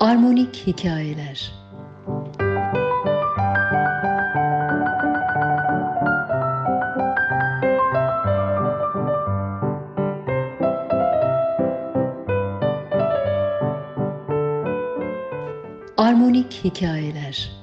Armonik Hikayeler. Armonik Hikayeler.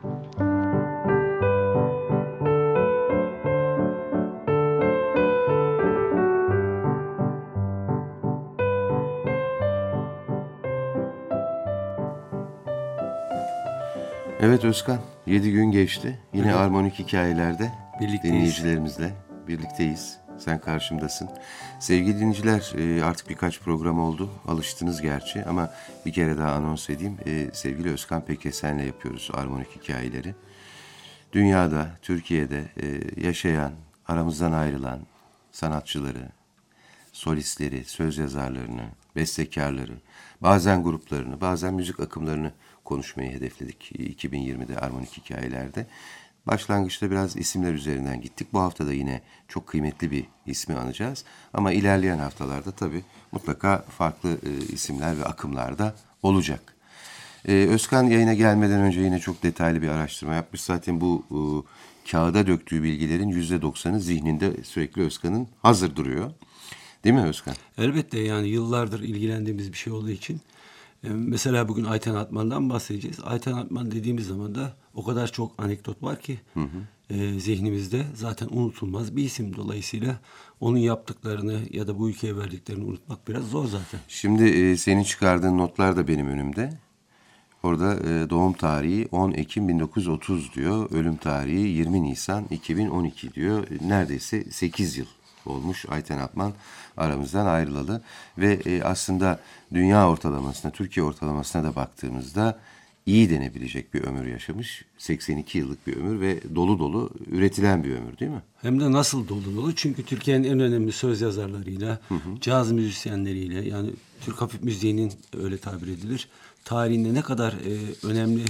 Evet Özkan, 7 gün geçti. Yine Evet. Armonik Hikayelerde Birlikteyiz. dinleyicilerimizle birlikteyiz. Sen karşımdasın. Sevgili dinleyiciler, artık birkaç program oldu. Alıştınız gerçi ama bir kere daha anons edeyim. Sevgili Özkan Pekesen'le yapıyoruz Armonik Hikayeleri. Dünyada, Türkiye'de yaşayan, aramızdan ayrılan sanatçıları, solistleri, söz yazarlarını, bestekarları, bazen gruplarını, bazen müzik akımlarını konuşmayı hedefledik 2020'de Armonik Hikayelerde. Başlangıçta biraz isimler üzerinden gittik. Bu hafta da yine çok kıymetli bir ismi anacağız. Ama ilerleyen haftalarda tabii mutlaka farklı isimler ve akımlar da olacak. Özkan yayına gelmeden önce yine çok detaylı bir araştırma yapmış. Zaten bu kağıda döktüğü bilgilerin %90'ı zihninde sürekli Özkan'ın hazır duruyor. Değil mi Özkan? Elbette, yani yıllardır ilgilendiğimiz bir şey olduğu için. Mesela bugün Ayten Atman'dan bahsedeceğiz. Ayten Atman dediğimiz zaman da o kadar çok anekdot var ki zihnimizde zaten unutulmaz bir isim. Dolayısıyla onun yaptıklarını ya da bu ülkeye verdiklerini unutmak biraz zor zaten. Şimdi senin çıkardığın notlar da benim önümde. Orada doğum tarihi 10 Ekim 1930 diyor. Ölüm tarihi 20 Nisan 2012 diyor. Neredeyse 8 yıl olmuş Ayten Atman aramızdan ayrılalı. Ve aslında dünya ortalamasına, Türkiye ortalamasına da baktığımızda iyi denebilecek bir ömür yaşamış. 82 yıllık bir ömür ve dolu dolu üretilen bir ömür, değil mi? Hem de nasıl dolu dolu. Çünkü Türkiye'nin en önemli söz yazarlarıyla, caz müzisyenleriyle, yani Türk hafif müziğinin öyle tabir edilir, tarihinde ne kadar önemli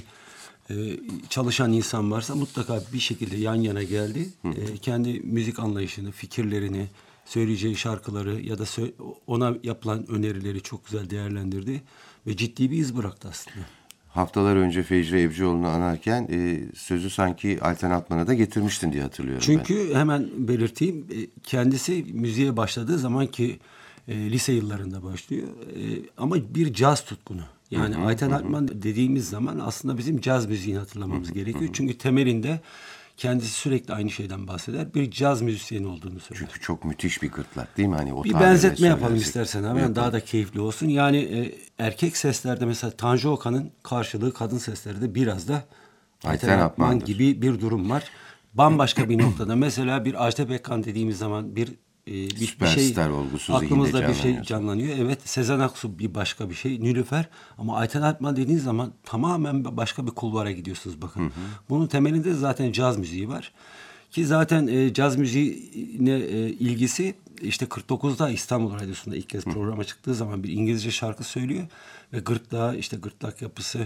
çalışan insan varsa mutlaka bir şekilde yan yana geldi. Kendi müzik anlayışını, fikirlerini, söyleyeceği şarkıları ya da ona yapılan önerileri çok güzel değerlendirdi ve ciddi bir iz bıraktı aslında. Haftalar önce Fecri Ebcioğlu'nu anarken sözü sanki Ayten Atman'a da getirmiştin diye hatırlıyorum ben. Çünkü hemen belirteyim, kendisi müziğe başladığı zaman ki lise yıllarında başlıyor ama bir caz tutkunu. Yani Ayten Atman dediğimiz zaman aslında bizim caz müziğini hatırlamamız gerekiyor. Çünkü temelinde kendisi sürekli aynı şeyden bahseder. Bir caz müzisyeni olduğunu söyler. Çünkü çok müthiş bir gırtlak, değil mi? Hani o Bir tabirle benzetme yapalım söylersek. istersen hemen, daha da keyifli olsun. Yani erkek seslerde mesela Tanju Okan'ın karşılığı kadın seslerde biraz da Ayten Atman gibi bir durum var. Bambaşka bir noktada. Mesela bir Ajda Pekkan dediğimiz zaman bir şey Süperstar olgusu aklımızda zihinde bir şey canlanıyor. canlanıyor. Evet, Sezen Aksu bir başka bir şey, Nilüfer, ama Ayten Atman dediğiniz zaman tamamen başka bir kulvara gidiyorsunuz bakın. Bunun temelinde zaten caz müziği var. Ki zaten caz müziğine ilgisi işte 49'da İstanbul Radyosu'nda ilk kez programa çıktığı zaman bir İngilizce şarkı söylüyor ve gırtlağı, işte gırtlak yapısı,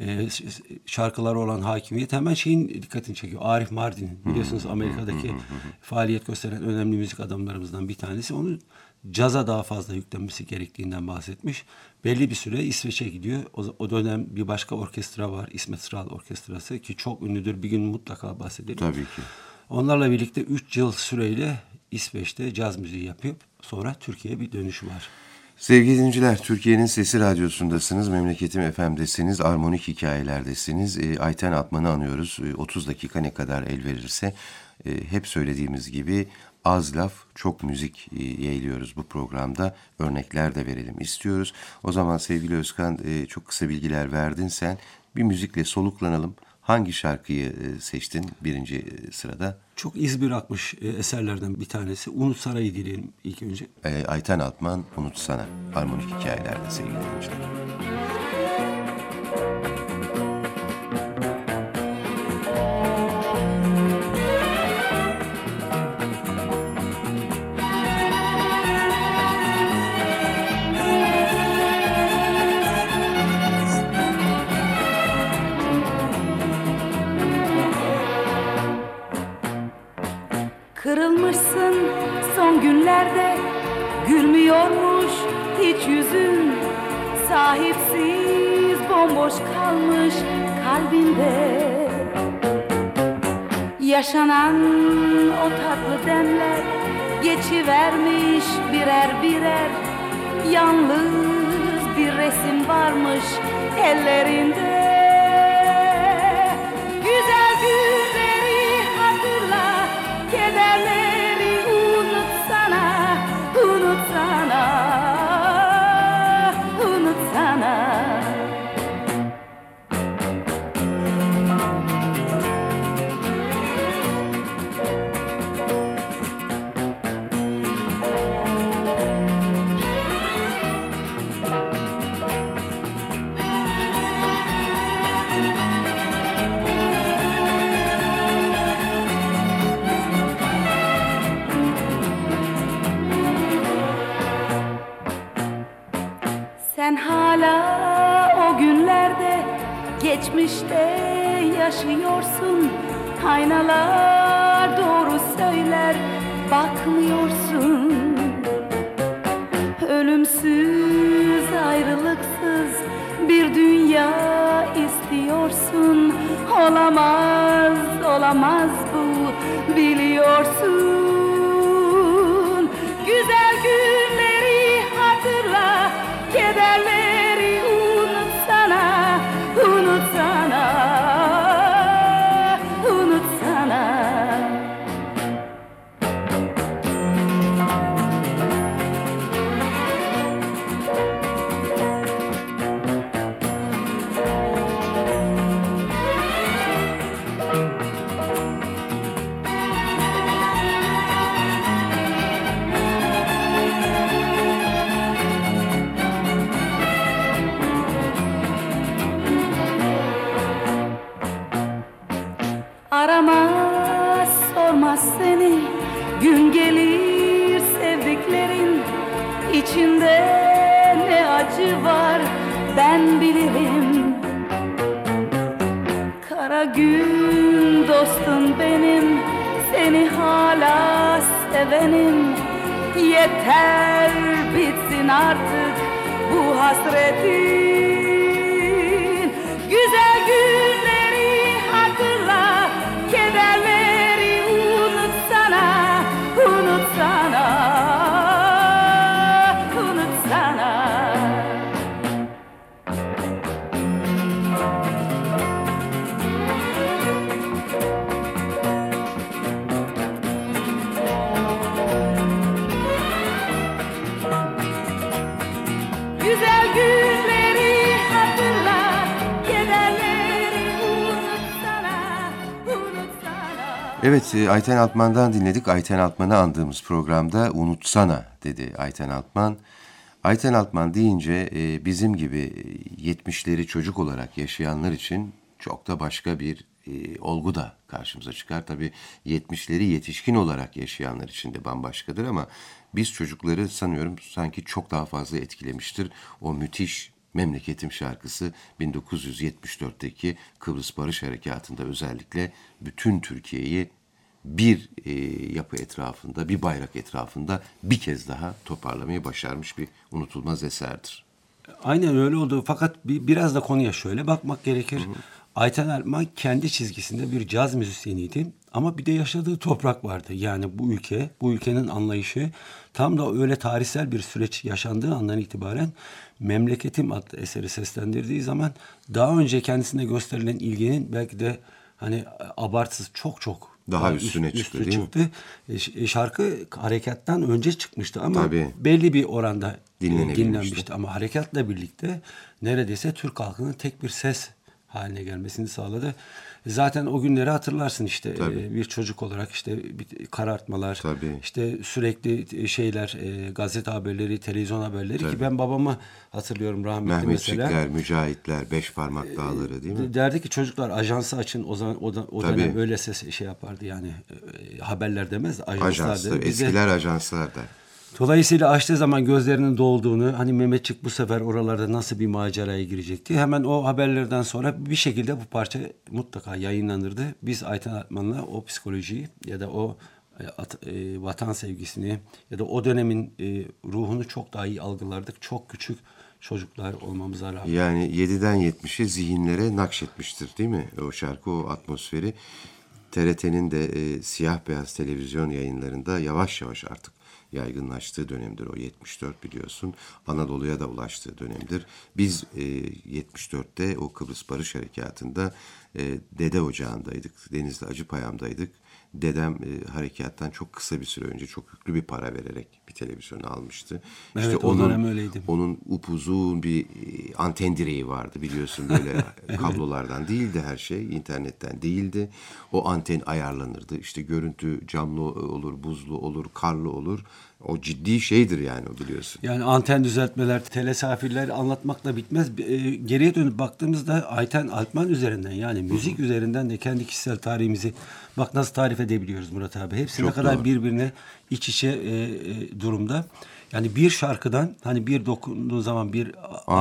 şarkılara olan hakimiyet hemen şeyin dikkatini çekiyor. Arif Mardin'in, biliyorsunuz Amerika'daki faaliyet gösteren önemli müzik adamlarımızdan bir tanesi. Onu caza daha fazla yüklenmesi gerektiğinden bahsetmiş. Belli bir süre İsveç'e gidiyor. O dönem bir başka orkestra var, İsmet Sıral Orkestrası, ki çok ünlüdür. Bir gün mutlaka bahsedelim. Tabii ki. Onlarla birlikte 3 yıl süreyle İsveç'te caz müziği yapıyor. Sonra Türkiye'ye bir dönüşü var. Sevgili dinleyiciler, Türkiye'nin Sesi Radyosu'ndasınız, Memleketim FM'desiniz, Armonik Hikayelerdesiniz. Ayten Atman'ı anıyoruz. 30 dakika ne kadar el verirse. Hep söylediğimiz gibi az laf, çok müzik yeğliyoruz bu programda. Örnekler de verelim istiyoruz. O zaman sevgili Özkan, çok kısa bilgiler verdin sen. Bir müzikle soluklanalım. Hangi şarkıyı seçtin birinci sırada? Çok iz bırakmış eserlerden bir tanesi. Unut Sarayı diyelim ilk önce. Ayten Atman, Unut Sana. Armonik Hikayelerde sevgili dinleyiciler. Kırılmışsın son günlerde, gülmüyormuş hiç yüzün, sahipsiz bomboş boş kalmış kalbinde. Yaşanan o tatlı demler geçivermiş birer birer. Yalnız bir resim varmış ellerinde. Güzel günleri hatırla, kederleri unutsana, unutsana, unutsana. Sen hala o günlerde geçmişte yaşıyorsun. Aynalar doğru söyler, bakmıyorsun. Ölümsüz, ayrılıksız bir dünya istiyorsun. Olamaz, olamaz bu, biliyorsun. Güzel günleri hatırla, kederleri unutsana, unutsana, unutsana. Aramaz, sormaz seni. Gün gelir sevdiklerin içinde ne acı var ben bilirim. Kara gün dostum benim, seni hala sevenim. Yeter bitsin artık bu hasretin. Güzel günleri hatırla, kederleri unutsana, unutsana, unutsana. Güzel günleri hatırla, kederleri unutsana, unutsana. Evet, Ayten Altman'dan dinledik. Ayten Altman'ı andığımız programda unutsana dedi Ayten Altman. Ayten Altman deyince bizim gibi 70'leri çocuk olarak yaşayanlar için çok da başka bir olgu da karşımıza çıkar. Tabii 70'leri yetişkin olarak yaşayanlar için de bambaşkadır ama biz çocukları sanıyorum sanki çok daha fazla etkilemiştir. O müthiş Memleketim şarkısı 1974'teki Kıbrıs Barış Harekatı'nda özellikle bütün Türkiye'yi bir yapı etrafında, bir bayrak etrafında bir kez daha toparlamayı başarmış bir unutulmaz eserdir. Aynen öyle oldu. Fakat biraz da konuya şöyle bakmak gerekir. Hı hı. Ayten Altman kendi çizgisinde bir caz müzisyeniydi. Ama bir de yaşadığı toprak vardı. Yani bu ülke, bu ülkenin anlayışı tam da öyle tarihsel bir süreç yaşandığı andan itibaren Memleketim adlı eseri seslendirdiği zaman daha önce kendisine gösterilen ilginin belki de hani abartısız çok daha üstüne çıktı değil mi? Şarkı harekattan önce çıkmıştı ama tabii, belli bir oranda dinlenmişti. Ama harekatla birlikte neredeyse Türk halkının tek bir ses haline gelmesini sağladı. Zaten o günleri hatırlarsın işte bir çocuk olarak işte bir karartmalar, tabii, işte sürekli şeyler, gazete haberleri, televizyon haberleri ki ben babamı hatırlıyorum rahmetli mesela. Mehmetçikler, Mücahitler, Beş Parmak Dağları değil mi? Derdi ki çocuklar ajansı açın o dönem öyle ses şey yapardı yani haberler demez ajanslar. Eskiler ajanslar der. Dolayısıyla açtığı zaman gözlerinin dolduğunu, hani Mehmetçik bu sefer oralarda nasıl bir maceraya girecekti. Hemen o haberlerden sonra bir şekilde bu parça mutlaka yayınlanırdı. Biz Ayten Altman'la o psikolojiyi ya da o vatan sevgisini ya da o dönemin ruhunu çok daha iyi algılardık. Çok küçük, çocuklar olmamıza rağmen. Yani 7'den 70'e zihinlere nakşetmiştir değil mi? O şarkı, o atmosferi. TRT'nin de siyah beyaz televizyon yayınlarında yavaş yavaş artık yaygınlaştığı dönemdir o 74 biliyorsun. Anadolu'ya da ulaştığı dönemdir. Biz 74'te o Kıbrıs Barış Harekatı'nda Dede Ocağı'ndaydık. Denizli Acıpayam'daydık. Dedem harekattan çok kısa bir süre önce çok yüklü bir para vererek bir televizyonu almıştı. Evet, işte o dönem öyleydi. onun upuzun bir anten direği vardı biliyorsun böyle kablolardan değildi her şey, internetten değildi. O anten ayarlanırdı. İşte görüntü camlı olur, buzlu olur, karlı olur. O ciddi şeydir yani o biliyorsun. Yani anten düzeltmeler, telesafirler anlatmakla bitmez. Geriye dönüp baktığımızda Ayten Alpman üzerinden yani müzik üzerinden de kendi kişisel tarihimizi bak nasıl tarif edebiliyoruz Murat abi. Hepsi ne Çok kadar doğru. birbirine iç içe durumda. Yani bir şarkıdan hani bir dokunduğun zaman bir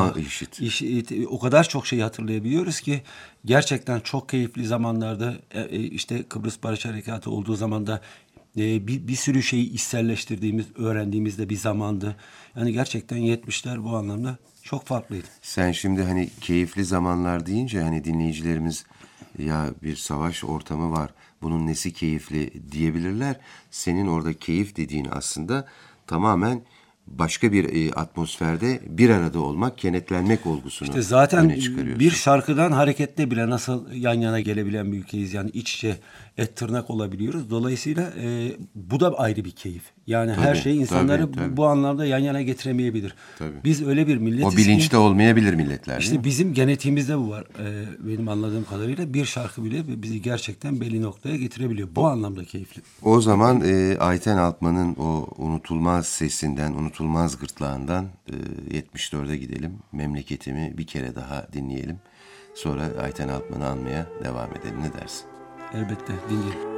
o kadar çok şey hatırlayabiliyoruz ki gerçekten çok keyifli zamanlarda işte Kıbrıs Barış Harekatı olduğu zaman da bir sürü şeyi içselleştirdiğimiz, öğrendiğimizde bir zamandı. Yani gerçekten 70'ler bu anlamda çok farklıydı. Sen şimdi hani keyifli zamanlar deyince hani dinleyicilerimiz ya bir savaş ortamı var, bunun nesi keyifli diyebilirler. Senin orada keyif dediğin aslında tamamen başka bir atmosferde bir arada olmak, kenetlenmek olgusunu İşte zaten öne çıkarıyorsun. bir şarkıdan harekette bile nasıl yan yana gelebilen bir ülkeyiz. Yani iç içe et tırnak olabiliyoruz. Dolayısıyla bu da ayrı bir keyif. Yani her şey insanları tabii. bu anlamda yan yana getiremeyebilir. Tabii. Biz öyle bir milletiz O bilinçte olmayabilir milletler değil İşte mi? bizim genetiğimizde bu var. Benim anladığım kadarıyla bir şarkı bile bizi gerçekten belli noktaya getirebiliyor. Bu anlamda keyifli. O zaman Ayten Alpman'ın o unutulmaz sesinden, unutulmaz gırtlağından 74'e gidelim. Memleketimi bir kere daha dinleyelim. Sonra Ayten Alpman'ı anmaya devam edelim. Ne dersin? Elbette dinleyelim.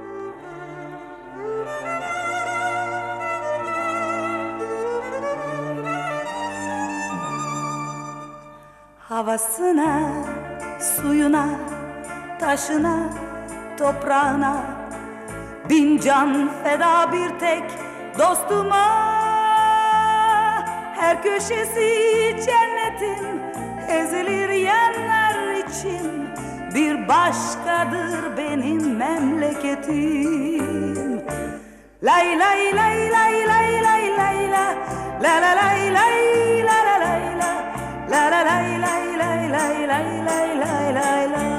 Havasına, suyuna, taşına, toprağına bin can feda bir tek dostuma. Her köşesi cennetin ezilir yerler için bir başkadır benim memleketim. Lay lay lay lay lay lay lay la la la lay lay la la lay la la la lay lay lay lay lay lay lay lay la.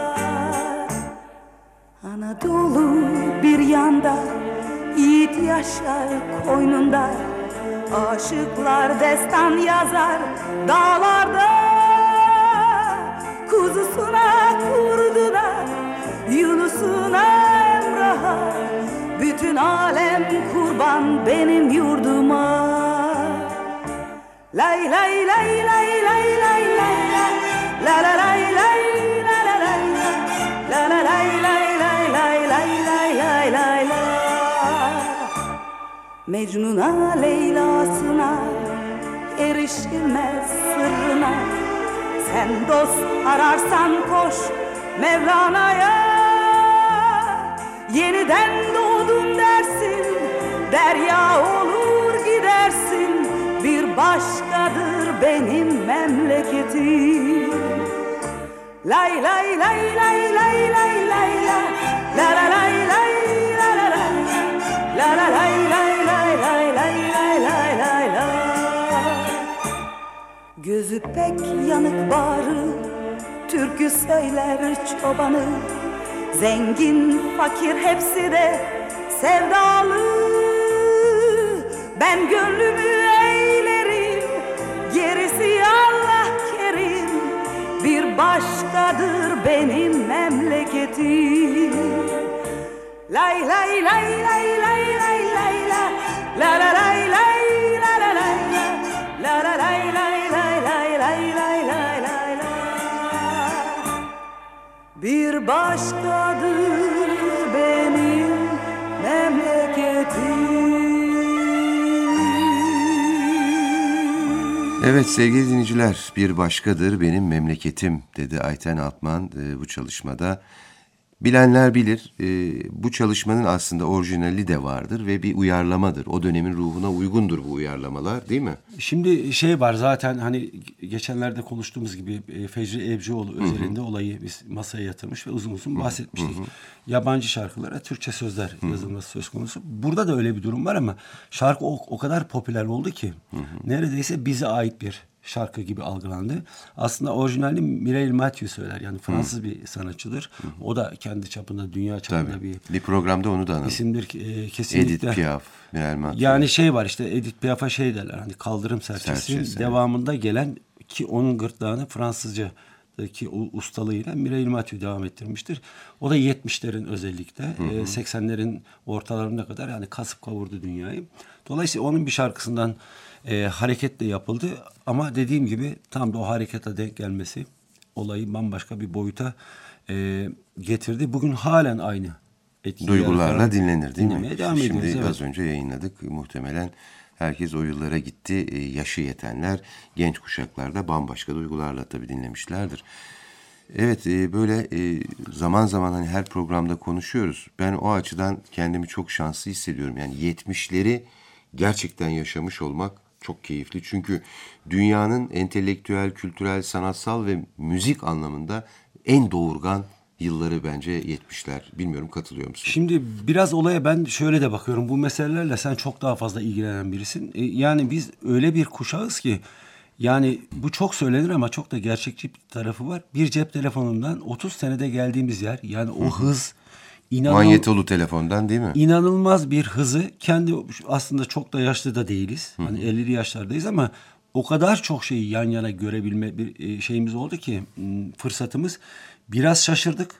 Anadolu bir yanda, yiğit yaşar koynunda, aşıklar destan yazar dağlarda. Kuzusuna kurdu da Yunus'una Emrah'a, bütün alem kurban benim yurduma. Lay lay lay lay lay lay lay la la lay lay la la lay la la lay lay lay lay lay lay lay lay la. Mecnun'a Leyla'sına erişilmez sırrına, sen dost ararsan koş Mevlana'ya. Yeniden doğdum dersin, derya olur gidersin, bir başkadır benim memleketim. Lay lay lay lay lay lay lay la la la lay lay la la lay la la lay lay lay lay lay lay lay lay la. Gözü pek yanık bağrı, türkü söyler çobanı, zengin fakir hepsi de sevdalı. Ben gönlümü eğlerim, gerisi Allah kerim, bir başkadır benim memleketim. Lay lay lay lay lay lay lay la la la lay lay la la lay la la lay lay lay lay lay lay lay lay la. Bir başkadır benim memleketim. Evet sevgili dinleyiciler, bir başkadır benim memleketim dedi Ayten Alpman bu çalışmada. Bilenler bilir, bu çalışmanın aslında orijinali de vardır ve bir uyarlamadır. O dönemin ruhuna uygundur bu uyarlamalar, değil mi? Şimdi şey var zaten hani geçenlerde konuştuğumuz gibi Fecri Ebcioğlu özelinde olayı biz masaya yatırmış ve uzun uzun bahsetmiştik. Yabancı şarkılara Türkçe sözler yazılması söz konusu. Burada da öyle bir durum var ama şarkı o kadar popüler oldu ki neredeyse bize ait bir şarkı gibi algılandı. Aslında orijinalini Mireille Mathieu söyler. Yani Fransız bir sanatçıdır. O da kendi çapında, dünya çapında Bir programda onu da anladım. isimdir kesinlikle. Edith Piaf, Mireille Mathieu. Yani şey var işte Edith Piaf'a şey derler. Hani kaldırım serçesi devamında gelen ki onun gırtlağını Fransızca'daki ustalığıyla Mireille Mathieu devam ettirmiştir. O da 70'lerin özellikle 80'lerin ortalarına kadar yani kasıp kavurdu dünyayı. Dolayısıyla onun bir şarkısından hareketle yapıldı ama dediğim gibi tam da o harekete denk gelmesi olayı bambaşka bir boyuta getirdi. Bugün halen aynı duygularla dinlenir değil mi? Devam Şimdi ediyoruz, az önce yayınladık. Muhtemelen herkes o yıllara gitti. Yaşı yetenler, genç kuşaklarda bambaşka duygularla tabii dinlemişlerdir. Evet, böyle zaman zaman hani her programda konuşuyoruz. Ben o açıdan kendimi çok şanslı hissediyorum. Yani 70'leri gerçekten yaşamış olmak çok keyifli. Çünkü dünyanın entelektüel, kültürel, sanatsal ve müzik anlamında en doğurgan yılları bence 70'ler. Bilmiyorum, katılıyor musun? Şimdi biraz olaya ben şöyle de bakıyorum. Bu meselelerle sen çok daha fazla ilgilenen birisin. Yani biz öyle bir kuşağız ki yani bu çok söylenir ama çok da gerçekçi bir tarafı var. Bir cep telefonundan 30 senede geldiğimiz yer yani o hız manyetolu telefondan değil mi? İnanılmaz bir hızı kendi aslında çok da yaşlı da değiliz. Hani 50'li yaşlardayız ama o kadar çok şeyi yan yana görebilme bir şeyimiz oldu ki fırsatımız. Biraz şaşırdık.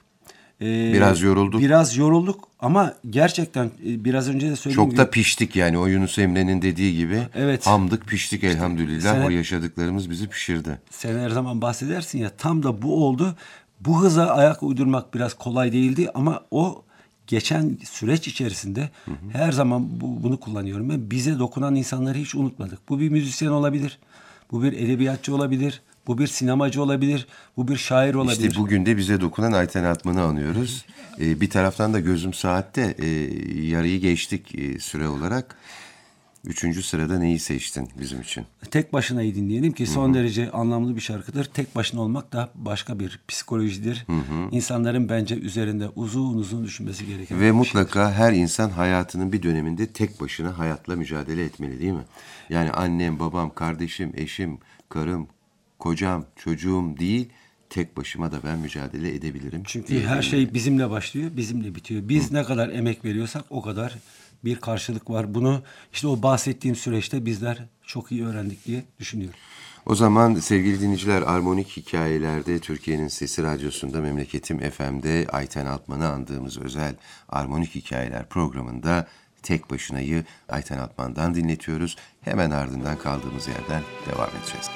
Biraz yorulduk. Ama gerçekten biraz önce de söylediğim gibi. Çok da piştik yani o Yunus Emre'nin dediği gibi. Evet. Hamdık piştik elhamdülillah. O yaşadıklarımız bizi pişirdi. Sen her zaman bahsedersin ya tam da bu oldu. Bu hıza ayak uydurmak biraz kolay değildi ama o geçen süreç içerisinde her zaman bunu kullanıyorum. Ben bize dokunan insanları hiç unutmadık. Bu bir müzisyen olabilir. Bu bir edebiyatçı olabilir. Bu bir sinemacı olabilir. Bu bir şair olabilir. İşte bugün de bize dokunan Ayten Altman'ı anıyoruz. Bir taraftan da gözüm saatte yarıyı geçtik süre olarak. 3. sırada neyi seçtin bizim için? Tek Başına'yı dinleyelim ki son derece anlamlı bir şarkıdır. Tek başına olmak da başka bir psikolojidir. İnsanların bence üzerinde uzun uzun düşünmesi gereken ve mutlaka her insan hayatının bir döneminde tek başına hayatla mücadele etmeli değil mi? Yani annem, babam, kardeşim, eşim, karım, kocam, çocuğum değil, tek başıma da ben mücadele edebilirim. Çünkü her şey bizimle başlıyor, bizimle bitiyor. Biz ne kadar emek veriyorsak o kadar bir karşılık var. Bunu işte o bahsettiğim süreçte bizler çok iyi öğrendik diye düşünüyorum. O zaman sevgili dinleyiciler, Armonik Hikayelerde Türkiye'nin Sesi Radyosu'nda Memleketim FM'de Ayten Altman'ı andığımız özel Armonik Hikayeler programında Tek Başına'yı Ayten Altman'dan dinletiyoruz. Hemen ardından kaldığımız yerden devam edeceğiz.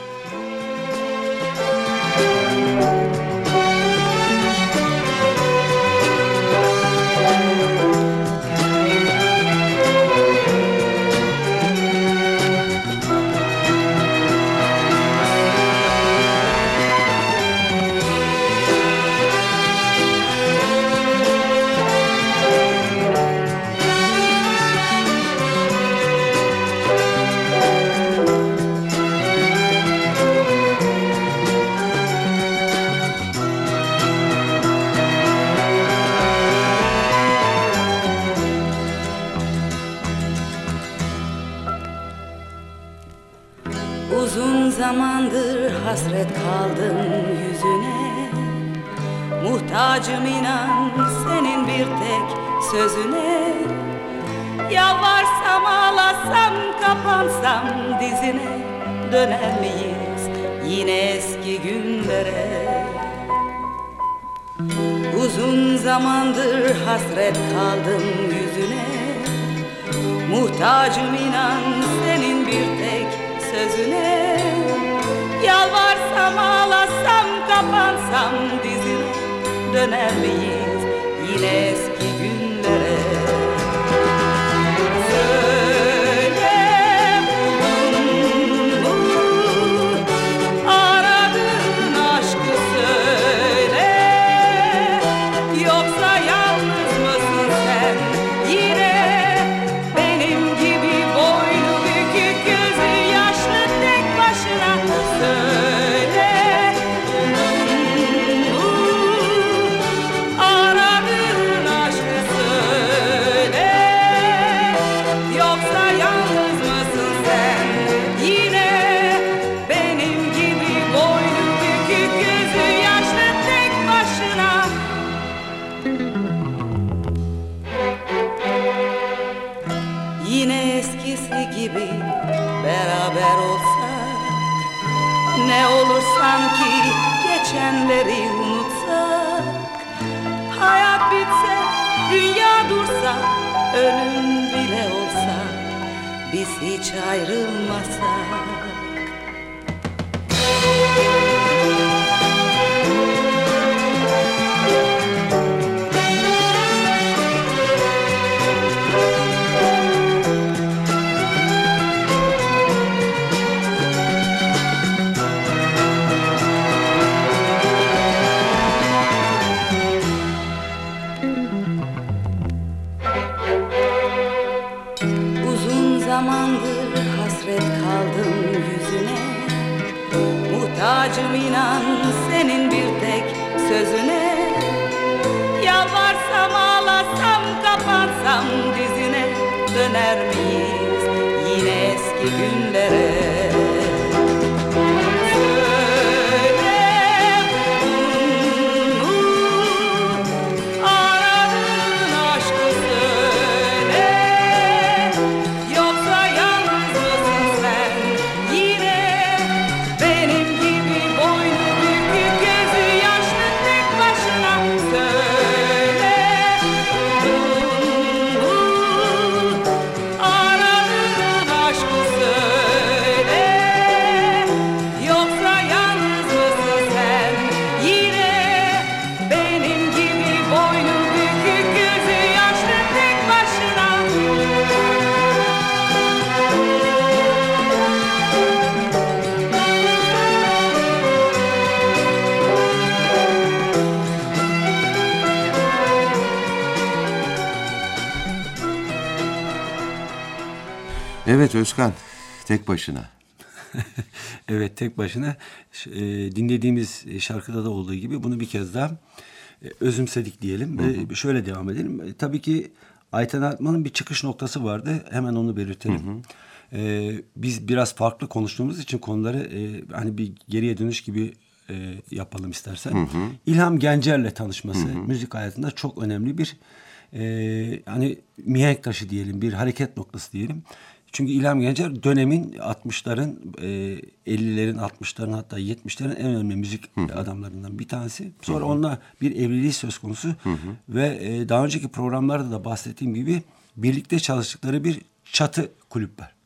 Uzun zamandır hasret kaldım yüzüne, muhtacım inan senin bir tek sözüne. Yalvarsam ağlasam kapansam dizine, döner miyiz yine eski günlere? Uzun zamandır hasret kaldım yüzüne, muhtacım inan senin bir tek sözüne. Yalvarsam ağlasam kapansam dizine, döner miyiz yine eski günlere? Söyle buldun mu aradığın aşkı söyle, ölüm bile olsa biz hiç ayrılmasak. Zamandır hasret kaldım yüzüne, muhtacım inan senin bir tek sözüne. Yalvarsam ağlasam kapansam dizine, döner miyiz yine eski günlere? Evet Özkan, tek başına. Evet, tek başına. Dinlediğimiz şarkıda da olduğu gibi bunu bir kez daha özümsedik diyelim. Şöyle devam edelim. Tabii ki Ayten Alpman'ın bir çıkış noktası vardı. Hemen onu belirtelim. Biz biraz farklı konuştuğumuz için konuları hani bir geriye dönüş gibi yapalım istersen. İlham Gencer'le tanışması müzik hayatında çok önemli bir hani mihenk taşı diyelim, bir hareket noktası diyelim. Çünkü İlham Gencer dönemin 60'ların, 50'lerin, 60'ların hatta 70'lerin en önemli müzik adamlarından bir tanesi. Sonra onunla bir evliliği söz konusu ve daha önceki programlarda da bahsettiğim gibi birlikte çalıştıkları bir çatı kulüp var.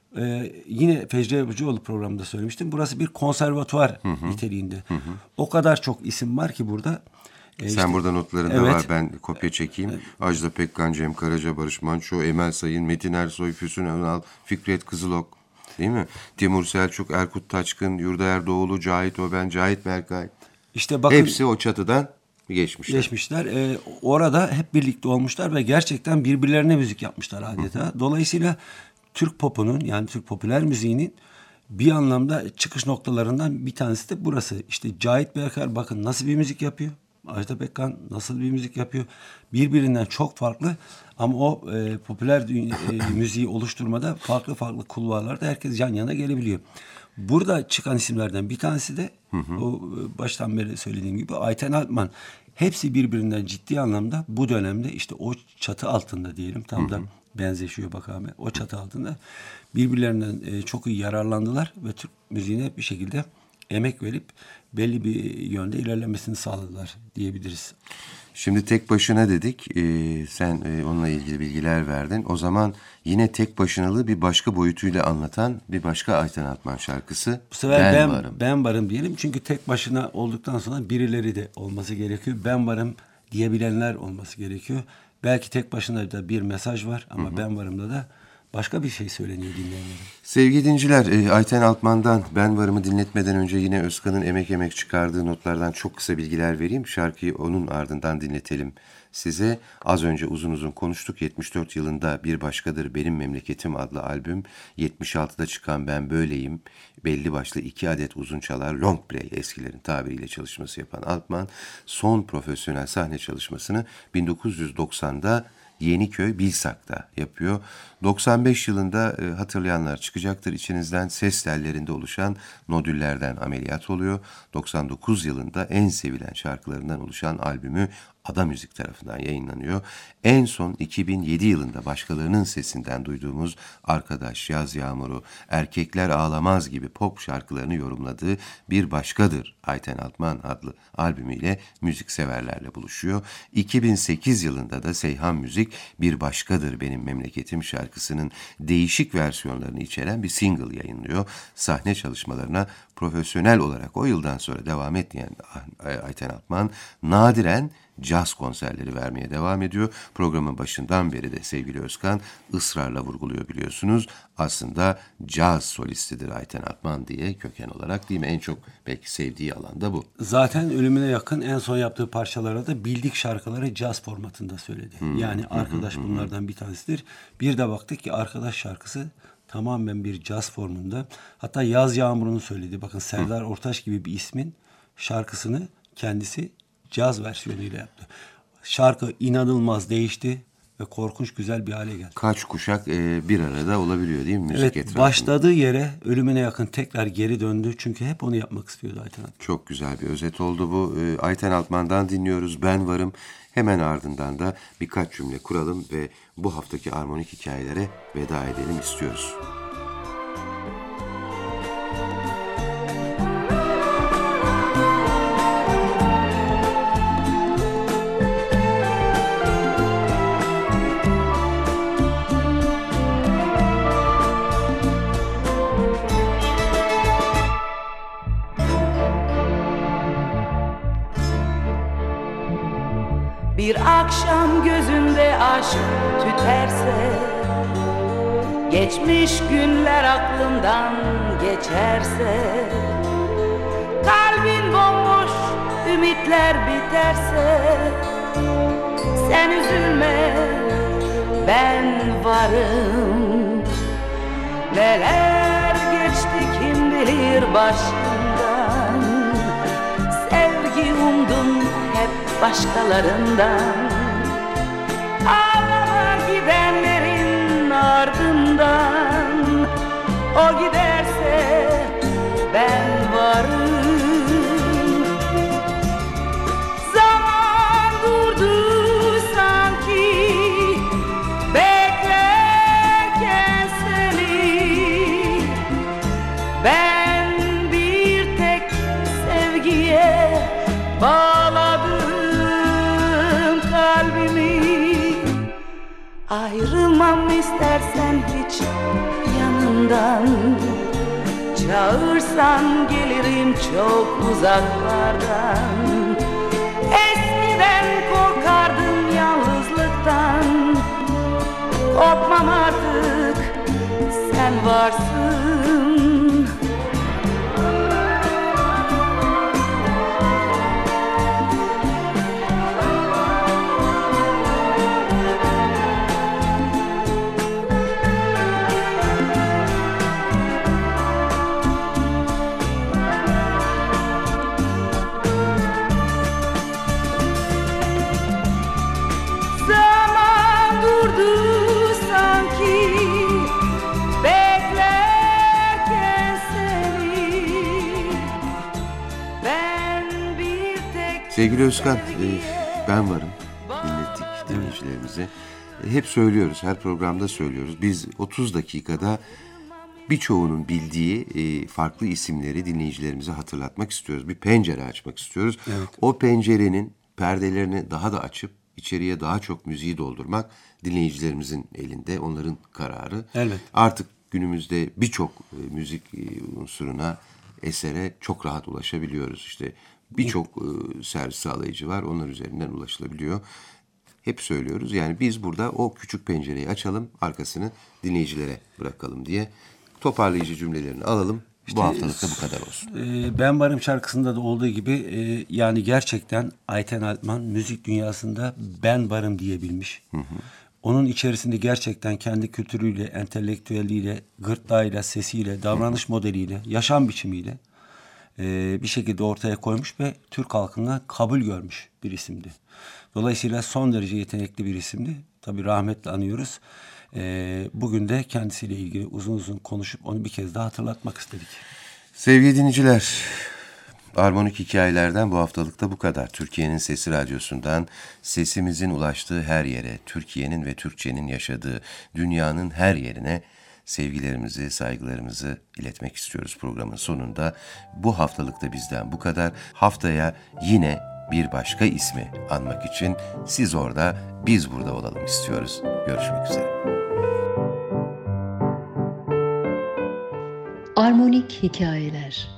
Yine Fecri Yapıcıoğlu programında söylemiştim. Burası bir konservatuvar niteliğinde. O kadar çok isim var ki burada. Sen İşte, burada notlarında evet. var. Ben kopya çekeyim. Evet. Ajda Pekkan, Cem Karaca, Barış Manço, Emel Sayın, Metin Ersoy, Füsun Önal, Fikret Kızılok. Değil mi? Timur Selçuk, Erkut Taçkın, Yurda Erdoğlu, Cahit Öben, Cahit Berkay. İşte bakın, hepsi o çatıdan geçmişler. Orada hep birlikte olmuşlar ve gerçekten birbirlerine müzik yapmışlar adeta. Dolayısıyla Türk popunun, yani Türk popüler müziğinin bir anlamda çıkış noktalarından bir tanesi de burası. İşte Cahit Berkay bakın nasıl bir müzik yapıyor. Ajda Pekkan nasıl bir müzik yapıyor. Birbirinden çok farklı ama o popüler müziği oluşturmada farklı kulvarlarda herkes yan yana gelebiliyor. Burada çıkan isimlerden bir tanesi de o baştan beri söylediğim gibi Ayten Alpman. Hepsi birbirinden ciddi anlamda bu dönemde işte o çatı altında diyelim, tam da benzeşiyor bak abi. O çatı altında birbirlerinden çok iyi yararlandılar ve Türk müziğine bir şekilde emek verip belli bir yönde ilerlemesini sağladılar diyebiliriz. Şimdi tek başına dedik. Sen onunla ilgili bilgiler verdin. O zaman yine tek başınalığı bir başka boyutuyla anlatan bir başka Ayten Alpman şarkısı. Bu sefer Varım. Ben varım diyelim. Çünkü tek başına olduktan sonra birileri de olması gerekiyor. Ben varım diyebilenler olması gerekiyor. Belki tek başına da bir mesaj var ama ben varımda da başka bir şey söyleniyor dinleyenlere. Sevgili dinleyiciler, Ayten Alpman'dan Ben Varım'ı dinletmeden önce yine Özkan'ın emek çıkardığı notlardan çok kısa bilgiler vereyim. Şarkıyı onun ardından dinletelim size. Az önce uzun konuştuk. 74 yılında Bir Başkadır Benim Memleketim adlı albüm, 76'da çıkan Ben Böyleyim, belli başlı 2 adet uzun çalar long play, eskilerin tabiriyle çalışması yapan Alpman, son profesyonel sahne çalışmasını 1990'da Yeniköy Bilsak'ta yapıyor. 95 yılında hatırlayanlar çıkacaktır içinizden, ses tellerinde oluşan nodüllerden ameliyat oluyor. 99 yılında en sevilen şarkılarından oluşan albümü Ada Müzik tarafından yayınlanıyor. En son 2007 yılında başkalarının sesinden duyduğumuz Arkadaş, Yaz Yağmuru, Erkekler Ağlamaz gibi pop şarkılarını yorumladığı Bir Başkadır Ayten Alpman adlı albümüyle müzikseverlerle buluşuyor. 2008 yılında da Seyhan Müzik Bir Başkadır Benim Memleketim şarkısının değişik versiyonlarını içeren bir single yayınlıyor. Sahne çalışmalarına profesyonel olarak o yıldan sonra devam etmeyen Ayten Alpman nadiren caz konserleri vermeye devam ediyor. Programın başından beri de sevgili Özkan ısrarla vurguluyor biliyorsunuz. Aslında caz solistidir Ayten Alpman diye köken olarak, değil mi? En çok belki sevdiği alan da bu. Zaten ölümüne yakın en son yaptığı parçalara da bildik şarkıları caz formatında söyledi. Yani Arkadaş bunlardan bir tanesidir. Bir de baktık ki Arkadaş şarkısı tamamen bir caz formunda. Hatta Yaz Yağmuru'nu söyledi. Bakın Serdar Ortaç gibi bir ismin şarkısını kendisi caz versiyonuyla yaptı. Şarkı inanılmaz değişti ve korkunç güzel bir hale geldi. Kaç kuşak bir arada olabiliyor değil mi müzik Evet, etrafında? başladığı yere ölümüne yakın tekrar geri döndü. Çünkü hep onu yapmak istiyordu Ayten Alpman. Çok güzel bir özet oldu bu. Ayten Alpman'dan dinliyoruz. Ben Varım. Hemen ardından da birkaç cümle kuralım ve bu haftaki armonik hikayelere veda edelim istiyoruz. Bir akşam gözünde aşk tüterse, geçmiş günler aklımdan geçerse, kalbin bomboş, ümitler biterse, sen üzülme, ben varım. Neler geçti kim bilir başından, sevgi umdum hep başkalarından. Ağlama gidenlerin ardından, o giderse ben varım. Zaman durdu sanki, beklerken seni. Ben bir tek sevgiye bağladım kalbimi. Ayrılmam istersen hiç yanından, çağırsan gelirim çok uzaklardan. Eskiden korkardım yalnızlıktan, korkmam artık, sen varsın. Zaman durdu sanki, beklerken seni. Ben bir tek Sevgili Özkan, ben varım dinlettik dinleyicilerimize. Hep söylüyoruz, her programda söylüyoruz. Biz 30 dakikada birçoğunun bildiği farklı isimleri dinleyicilerimize hatırlatmak istiyoruz. Bir pencere açmak istiyoruz. Evet. O pencerenin perdelerini daha da açıp içeriye daha çok müziği doldurmak dinleyicilerimizin elinde, onların kararı. Elbette. Artık günümüzde birçok müzik unsuruna, esere çok rahat ulaşabiliyoruz. İşte birçok servis sağlayıcı var, onlar üzerinden ulaşılabiliyor. Hep söylüyoruz yani biz burada o küçük pencereyi açalım, arkasını dinleyicilere bırakalım diye toparlayıcı cümlelerini alalım. Bu haftalık da bu kadar olsun. Ben Varım şarkısında da olduğu gibi yani gerçekten Ayten Alpman müzik dünyasında ben varım diyebilmiş. Onun içerisinde gerçekten kendi kültürüyle, entelektüelliğiyle, gırtlağıyla, sesiyle, davranış modeliyle, yaşam biçimiyle bir şekilde ortaya koymuş ve Türk halkından kabul görmüş bir isimdi. Dolayısıyla son derece yetenekli bir isimdi. Tabii rahmetle anıyoruz. Bugün de kendisiyle ilgili uzun uzun konuşup onu bir kez daha hatırlatmak istedik. Sevgili dinleyiciler, Armonik Hikayeler'den bu haftalıkta bu kadar. Türkiye'nin Sesi Radyosu'ndan sesimizin ulaştığı her yere, Türkiye'nin ve Türkçenin yaşadığı dünyanın her yerine sevgilerimizi, saygılarımızı iletmek istiyoruz programın sonunda. Bu haftalıkta bizden bu kadar. Haftaya yine bir başka ismi anmak için siz orada, biz burada olalım istiyoruz. Görüşmek üzere. Armonik Hikayeler.